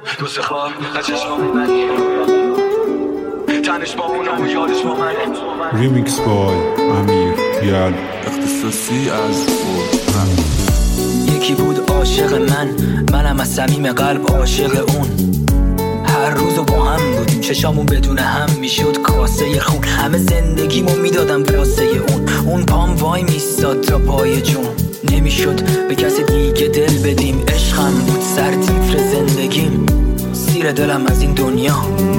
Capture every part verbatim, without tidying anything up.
دوست خواب از چشمام منی تنش با اونم و یادش با منه. ریمیکس بای امیر یال اختصاصی از فورم. یکی بود عاشق من، منم از صمیم قلب عاشق اون. هر روزو با هم بودیم، چشامون بدون هم میشد کاسه خون. همه زندگیمو میدادم واسه اون. اون پام وای میستاد تا پای جون. نمیشد به کسی دیگه دل بدیم. عشقم بود سرتیتر زندگیم. سیر دلم از این دنیا،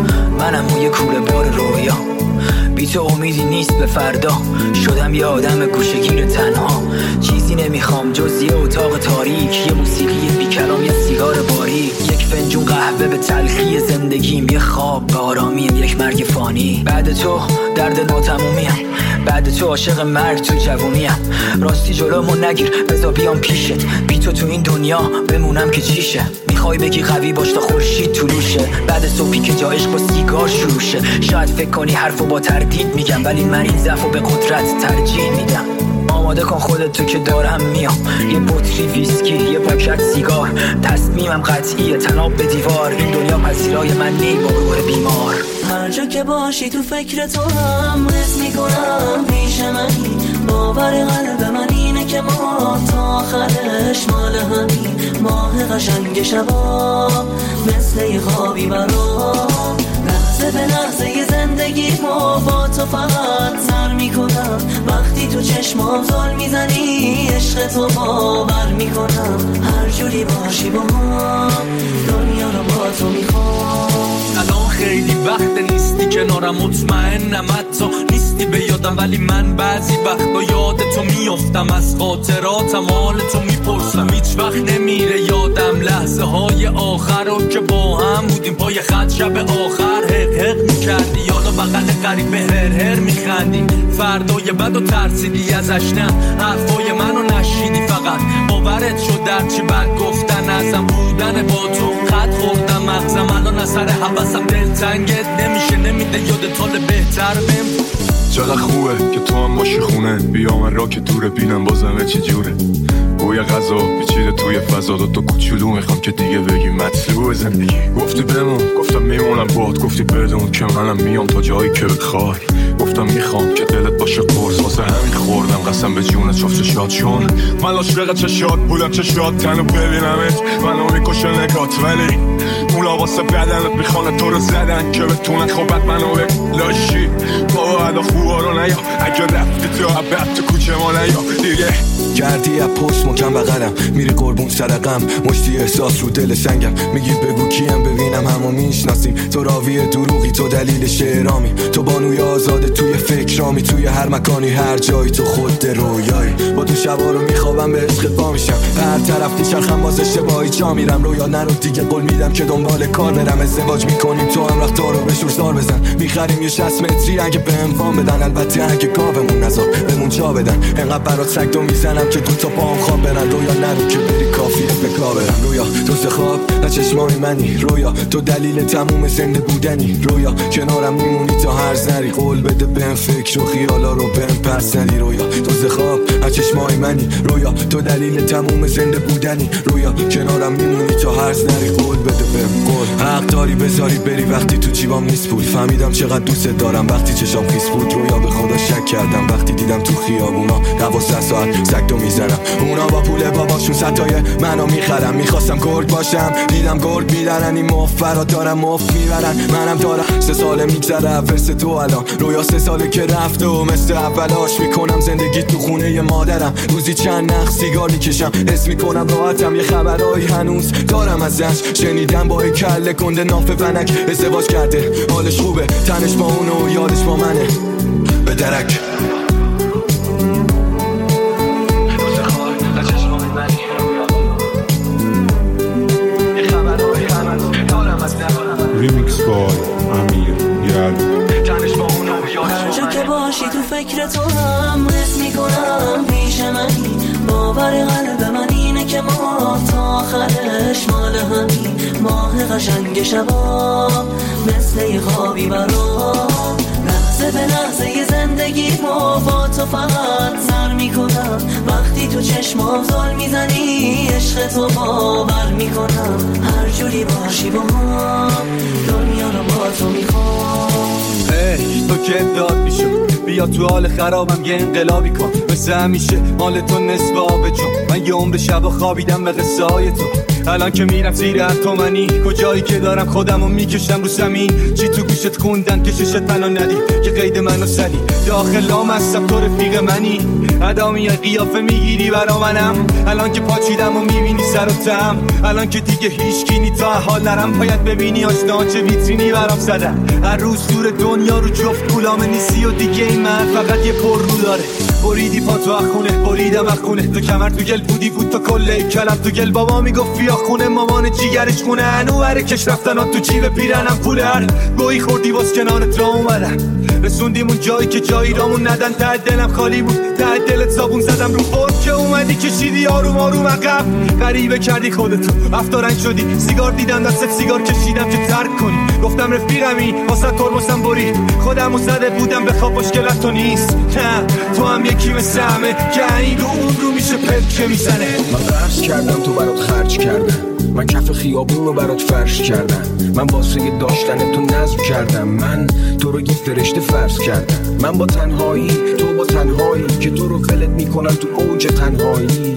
منم موی کوله بار رویا. بی تو امیدی نیست به فردا. شدم یه آدم گوشه‌گیر تنها. چیزی نمیخوام جز یه اتاق تاریک، یه موسیقی بی کلام، یه سیگار باریک، یک فنجون قهوه به تلخی زندگیم، یه خواب به آرامیم، یک مرگ فانی. بعد تو درد ناتمومیم، بعد تو عاشق مرگ تو جوونیم. راستی جلومو نگیر بذار بیام پیشت. بی تو تو این دنیا بمونم که چیشه. میخوای بگی قوی باش تا خورشید طلوشه. بعد صبحی که جا عشق با سیگار شروع شه. شاید فکر کنی حرفو با تردید میگم، ولی من این ضعفو به قدرت ترجیح میدم. آماده کن خودت تو که دارم میام. یه بطری ویسکی، یه پاکت سیگار. تصمیمم قطعیه تناب به دیوار. این دنیا پذیرای من نی با روح بیمار. هر جا که باشی تو فکر تو هم حس میکنم پیش منی. باور قلب من اینه که ما تا آخرش مال همین. ماه قشنگ شبا مثل یه خوابی برام. لحظه به لحظه یه زندگی ما با تو فقط سر میکنم. وقتی تو چشمام زل میزنی عشق تو باور میکنم. هر جوری باشی با هم دنیا رو با تو میخوام. الان خیلی وقت نیستی کنارم، مطمئنم حتی نیستی به یادم، ولی من بعضی وقتا یاد تو میافتم. از خاطراتم حال تو میپرسم. هیچ وقت نمیره یادم لحظه های آخر رو که با هم بودیم. پای خط شب آخر حق حق میکردی، یادا بغل قریب هر هر میخندی. فردای بد و ترسیدی ازش، نه حرفای منو نشیدی. فقط باورت شد در چی بد گفتن ازم بودن با تو. خط خوردم مغزم الان از سر حواسم دلتنگت نمیشه. نمیده یادت حال بهتر بهم. چقدر خوبه که تو هم باشی خونه. بیا من را که دوره بینم بازمه چی جوره. بوی غذا پیچیده توی فضا. دو تا کوچولو میخوام که دیگه بگی مطلوب زندگی. گفتی بمون گفتم میمونم باد. گفتی بدون که منم میام تا جایی که بخوای. گفتم میخوام که دلت باشه قرص. واسه همین خوردم قسم به جونت شفت شاد. چون من عاشق چشات بودم، چشات تنو ببینمت منو میکشه نگات. ولی مولا واسه بدنت میخوانه تو رو زدن که بتونه خوبت منو بلاشی. بابا ادا خوبا رو نیا، اگه رفتی تو عبد تو کوچه ما نیا دیگه. گردی از پشت مکم بغلم میری قربون صدقم. مشتی احساس رو دل سنگم. میگی بگو کیم ببینم همو میشناسیم. تو راوی دروغی، تو دلیل شعرامی. تو بانوی آزاده توی فکرامی. توی هر مکانی هر جایی تو خود رویایی. با تو شبا رو میخوابم به عشقت پا میشم. هر طرف میچرخم باز اشتباهی جا میرم. رویا نرو دیگه قول میدم که دنبال کار برم. ازدواج میکنیم تو هم رفتار رو به شور زار بزن. میخریم یه شصت متری اگه بهم وام بدن. البته اگه گاومون نذار بمون جا بدن. انقدر برات سگ دو میزنم که دو تا پام خواب برن. رویا نرو که بری کافیه به کار برم. رویا تو خواب نه چشمای منی. رویا تو دلیل تموم زنده بودنی. رویا کنارم میمونی تا هر ذری. قول بده بهم فکر و خیالا رو بهم پرسنی. رویا تو خواب نه چشمای منی. رویا تو دلیل تموم زنده بودنی. رویا کنارم میمونی تا هر ذری. قول بده بهم قول. حق داری بذاری بری وقتی تو جیبام نیست پول. فهمیدم چقدر دوست دارم وقتی چشام خیس بود. رویا به خدا شک کردم وقتی دیدم تو خیابونا دوازده ساعت سگدو میزنم. اونا با پول باباشون ستای منو میخرم. میخواستم گرگ باشم دیدم گرگ میدارن. این مفرا دارم مفت میبرن. منم دارم سه ساله میگذره فرس تو الان. رویا سه ساله که رفت و مثل اولاش میکنم زندگی تو خونه ی مادرم. روزی چند نخ سیگار میکشم. حس میکنم راحتم. یه خبرایی هنوز دارم ازش. شنیدم با کله کنده ناف ونک ازدواج کرده. حالش خوبه تنش با اونه و یادش با منه. به درک ریمیکس بای امیر یال. هر جا که باشی تو فکر تو هم حس میکنم پیش منی. باور قلب من اینه که ما تا آخرش مال همین. ماه قشنگ شبا مثل یه خوابی برام. لحظه به لحظه ی زندگی ما با تو فقط سر میکنم. وقتی تو چشمام زل میزنی عشق تو باور میکنم. هر جوری باشی با هم دنیا رو با تو میخوام. ای تو که داد میشو بیا تو حال خرابم یه انقلابی کن. مثل همیشه مال تو نصف آب جون. من یه عمر شب خوابیدم به قصه های تو. الان که میرم زیر اتمنی کجایی که دارم خودمو میکشم رو زمین. چی تو گوشت خوندن که ششت منو ندی که قید منو زدی. داخلام هستم تو رفیق منی. ادامی قیافه میگیری برا منم. الان که پاچیدم و میبینی سر و تم. الان که دیگه هیچ کینی تا حال نرم. باید ببینی آشنا چه ویترینی برام زدن. هر روز دور دنیا رو جفت غلام نیستی و دیگه این من فقط یه پر رو داره. بریدی پا تو اخونه بریدم اخونه. تو کمر تو گل بودی بود تو کله کلم تو گل. بابا میگفت بیا خونه مامان جیگرش خونه. انو بره کش رفتن ها تو جیب پیرنم پول هر گویی خوردی واس کنارت را اومدم. رسوندیم اون جایی که جایی رامون ندن. ته دلم خالی بود ته دلت صابون زدم رو فرم که اومدی کشیدی آروم آروم عقب. غریبه کردی خودتو افتارنگ شدی. سیگار دیدم دستت سیگار کشیدم که ترک کنی. گفتم رفیقمی واسه ترمسم برید. خودم و زده بودم به خواب مشکلت تو نیست. نه تو هم یکی مثل همه که این رو اون رو میشه پلکه میزنه. من قرض کردم تو برات خرج کردم. من کف خیابون رو برات فرش کردم. من واسه داشتن تو نظم کردم. من تو رو یه فرشته فرض کردم. من با تنهایی تو با تنهایی که تو رو ولت میکنم تو اوج تنهایی.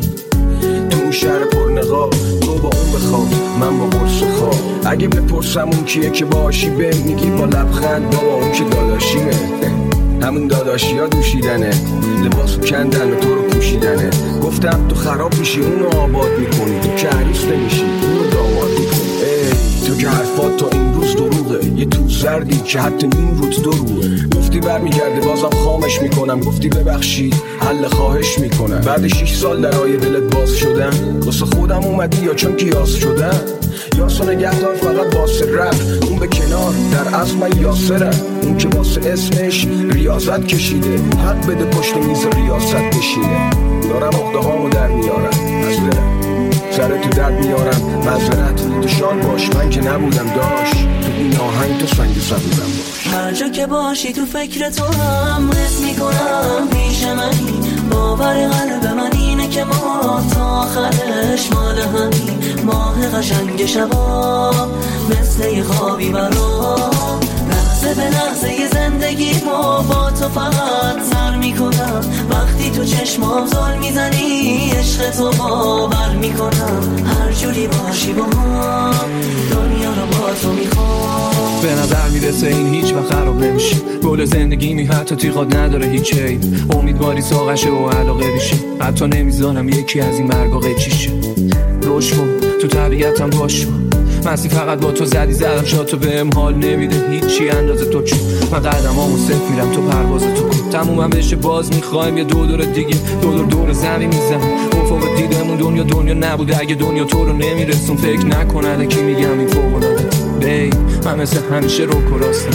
تو اون شهر پرنقاب تو با اون بخواب من با قرص خواب. اگه بپرسم اون کیه که باشی به میگی با لبخند بابا اون که داداشیمه. همون داداشی ها دوشیدنه لباسو کندن و تو رو پوشیدنه. گفتم تو خراب میشی اونو آباد میکنی. تو که عروس نمیشی اونو داماد میکنی. ای تو که حرفات تا این روز دروغه. یه تو زردی که حتی نیم روز دروغه. گفتی برمیگرده بازم خامش میکنم. گفتی ببخشید حل خواهش میکنم. بعد شش سال درای دلت باز شدم. واسه خودم اومدی یا چون کیاس شدم. یاسو نگهدار فقط واسه رپ. اون به کنار در از من یاسرم. اون که واسه اسمش ریاضت کشیده. حق بده پشت میز ریاست بشینه. دارم اخده هامو در میارم از دلم. سر تو درد میارم معذرت تو شان باش. من که نبودم داشت تو این آهنگ تو سنگ سبودم باش. هر جا که باشی تو فکر تو هم حس میکنم پیش منی. باور قلب من اینه که ما تا آخرش مال همین. ماه قشنگ شبا مثل یه خوابی برام. لحظه به لحظه ی زندگی ما با تو فقط سر میکنم. وقتی تو چشمام زل میزنی عشق تو باور میکنم. هر جوری باشی با هم دنیا رو با تو میخوام. به نظر میرسه این هیچ وقت خراب نمیشه. گل زندگی می حتی تیغات نداره هیچ عیب. امیدواری ساقشه و علاقه بیشه. حتی نمیذارم یکی از این مرگا قیچیشه. روش کن تو طبیعتم باش کن. مستی فقط با تو زدی زدم شاد تو بهم حال نمیده هیچی اندازه تو. چون من قدمامو صفر میرم تو پرواز تو کن. تمومم بشه باز میخوایم یه دو دور دیگه. دو دور دور زمین میزنم. افق دیدمون دنیا دنیا نبوده اگه دنیا تو رو نمیرسون. فکر نکنه کی میگم این فوق العاده. بی من مثل همیشه رو کراستم.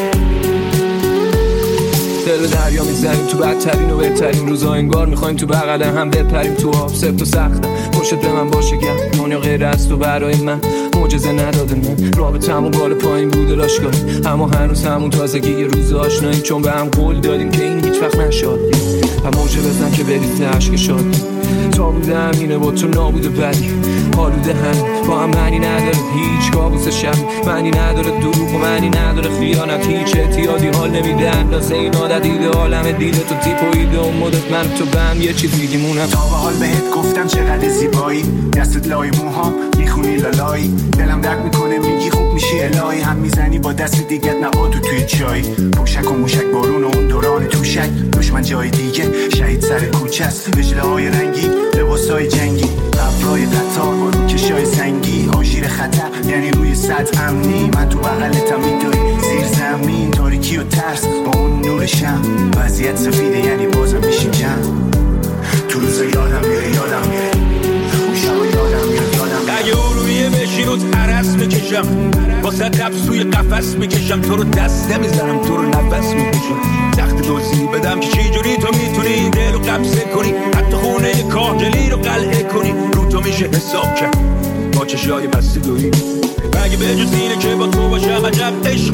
دل دریا میزنیم تو بدترین و بهترین روزا. انگار میخوایم تو بغل هم بپریم تو آب. سفت و سختم پشت به من باشه گم. دنیا غیر از تو برای من معجزه نداده. من رابطمون بالا پایین بوده راشگاهی. اما هنوز همون تازگی یه روز آشنایی. چون به هم قول دادیم که این هیچ وقت نشاد. هم موجه بزن که بریزه عشق شاد. تا بودم اینه با تو نابوده بدی. حالوده هم با هم معنی نداره هیچ کابوس شب. معنی نداره دروغ و معنی نداره خیانت. هیچ اعتیادی حال نمیده اندازه این عادت. دیده عالم دیده تو تیپ و ایده و مدت من تو به هم یه چیز میگیمونم. تا به حال بهت گفتم چقدر زیبایی. دستت لای موهام میخونی لالایی. دلم درد میکنه میگی خوب میشی الهی. هم میزنی با دست دیگت نباتو توی چای. پوشک و موشک بارون و اون دوران توشک. دشمن جای دیگه شهید سر کوچه است. وجله های رنگی لباسای جنگی. ابرای قطار با روکشای سنگی. آژیر خطر یعنی روی سطح امنی. من تو بغلتم میدوی زیر زمین. تاریکی و ترس با اون نور شم. وضعیت سفیده یعنی بازم میشیم جمع. تو روزا یادم میره یادم میره اون شبا یادم میره یادم اگه ارومیه بشین و ترس میکشم. واسه قبض توی قفس میکشم. تو رو دست نمیزنم تو رو نفس میکشم. تخت دوزی بدم که چی جوری تو میتونی دل رو قبضه کنی. حتی خونه کاهگلی رو قلعه کنی. رو تو میشه حساب کرد با چشای بسته دویی. اگه به جز اینه که با تو باشم عجب عشقیه.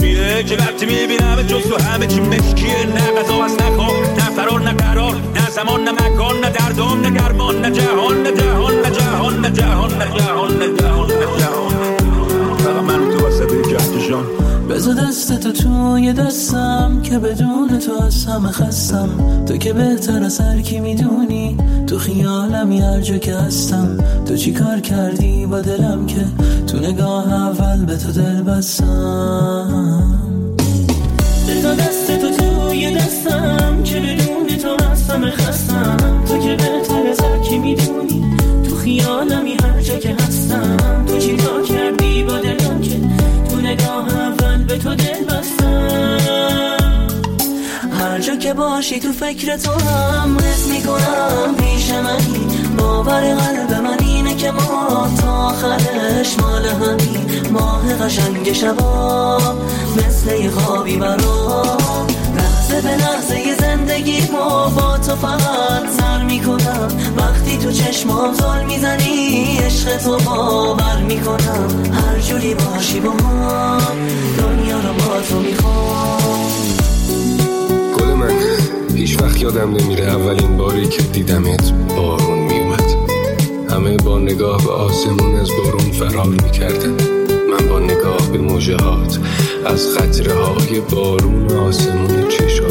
که وقتی میبینم جز تو همه چی مشکیه. نه غذا هست نه خواب نه فرار نه قرار نه زمان نه مکان نه دردام نه گرمان نه جهان نه جهان نه جهان نه جهان نه جهان نه جهان نه جهان. فقط من تو واسه کهکشان. بذار دست تو توی دستم که بدون تو از همه خستم. تو که بهتر از هر کی میدونی تو خیالمی هر جا که هستم. تو چی کار کردی با دلم که تو نگاه اول به تو دل بستم. بذار دست تو توی دستم که بدون تو از همه خستم. تو که بهتر از هر کی میدونی تو خیالمی هر جا که هستم. تو چی کار کردی با دلم که تو نگاه اول به تو دل بستم. هر جا که باشی تو فکر تو هم حس میکنم پیش منی. باور قلب من اینه که ما تا آخرش مال همین. ماه قشنگ شبا مثل یه خوابی برام. لحظه به لحظه زندگی ما با تو فقط سر میکنم. وقتی تو چشمام زل میزنی عشق تو باور میکنم. هر جوری باشی با من دنیا رو با تو میخوام. گل من هیچ وقت یادم نمیره اولین باری که دیدمت بارون میومد. همه با نگاه به آسمون از بارون فرار میکردن. من با نگاه به موجهات از قطره های بارون آسمون چشم